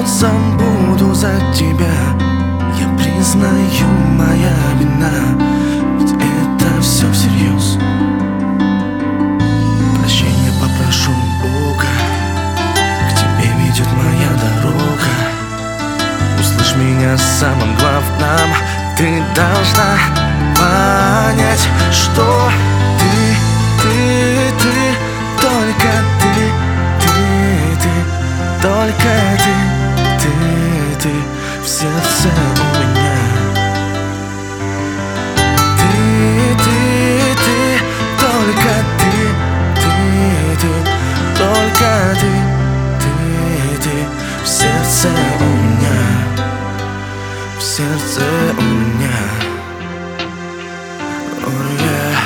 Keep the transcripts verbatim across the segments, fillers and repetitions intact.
забуду за тебя. Я признаю, моя вина, ведь это все всерьез. Прощения попрошу Бога, к тебе ведет моя дорога. Услышь меня, самым главным ты должна понять, что ты, ты, ты, только ты, ты, ты, только ты, ты, ты в сердце у меня. Ты, ты, ты, только ты, ты, ты, только ты, ты, ты в сердце у меня, в сердце у меня. Oh, yeah.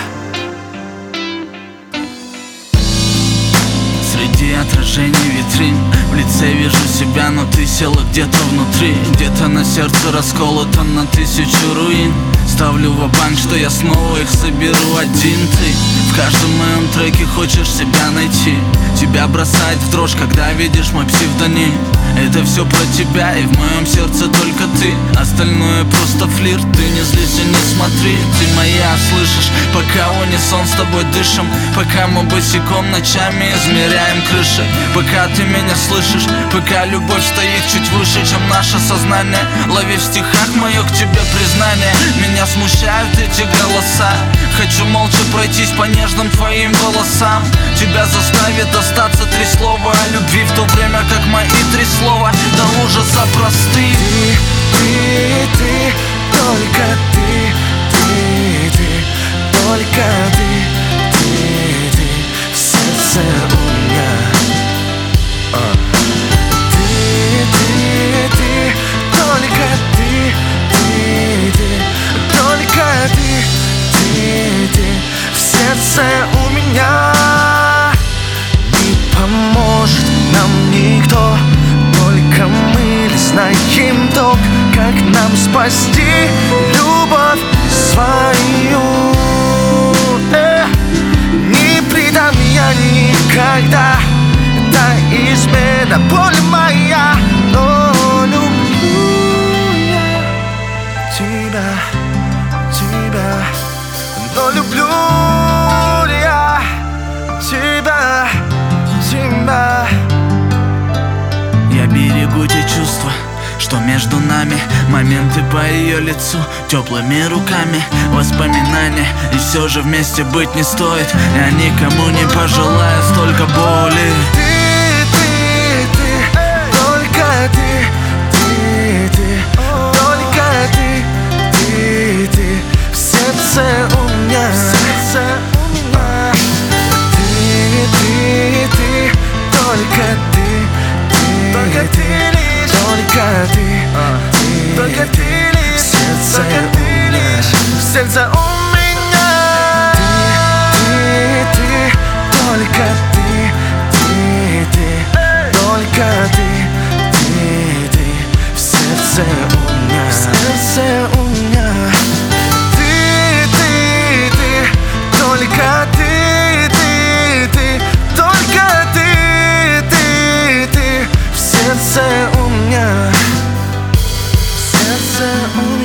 Среди отражений витрин в лице вижу себя, но ты села где-то внутри. Где-то на сердце расколото на тысячу руин. Ставлю ва-банк, что я снова их соберу один ты. В каждом моем треке хочешь себя найти. Тебя бросает в дрожь, когда видишь мой псевдоним. Это все про тебя, и в моем сердце только ты. Остальное просто флирт, ты не злись и не смотри. Ты моя, слышишь, пока в унисон с тобой дышим. Пока мы босиком ночами измеряем крыши. Пока ты меня слышишь, пока любовь стоит чуть выше, чем наше сознание. Лови в стихах мое к тебе признание. Меня смущают эти голоса. Хочу молча пройтись по нежным твоим волосам. Тебя заставит остаться три слова о любви, в то время как мои три слова до ужаса просты. Ты, ты, ты, только ты, ты, ты, только ты, ты, ты в сердце у меня. uh. Ты, ты, ты, только ты, ты, ты, только ты, ты, ты в сердце у меня. Не поможет нам никто, только мы лишь знаем то, как нам спасти любовь свою. э, Не предам я никогда, это измена, боль моя. Но люблю я тебя, тебя, но люблю я тебя, тебя. Я берегу те чувства, что между нами. Моменты по ее лицу, теплыми руками, воспоминания. И все же вместе быть не стоит. Я никому не пожелаю столько боли. Ты, ты, ты, только ты, ты, ты, только ты, ты, ты в сердце у меня, в сердце у меня. Ты, ты, ты, только ты, ты, только ты лишь, только ты, ты, только ты лишь, в сердце у меня, в сердце у меня. Ты, ты, ты, только ты, ты, ты, только ты, ты, ты в сердце у меня, в сердце у меня. Ты, ты, ты, только ты, ты, ты, только ты, ты, ты в сердце у меня, в сердце у меня.